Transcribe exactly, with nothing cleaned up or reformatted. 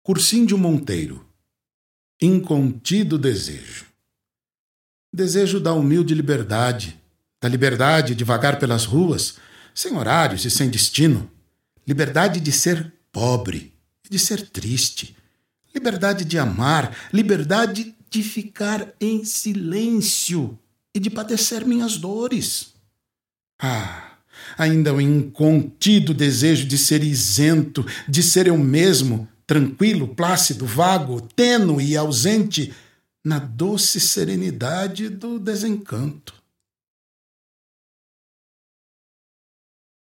Cursíndio Monteiro. Incontido desejo. Desejo da humilde liberdade, da liberdade de vagar pelas ruas, sem horários e sem destino. Liberdade de ser pobre e de ser triste. Liberdade de amar, liberdade de ficar em silêncio e de padecer minhas dores. Ah, ainda o incontido desejo de ser isento, de ser eu mesmo, tranquilo, plácido, vago, tênue e ausente, na doce serenidade do desencanto.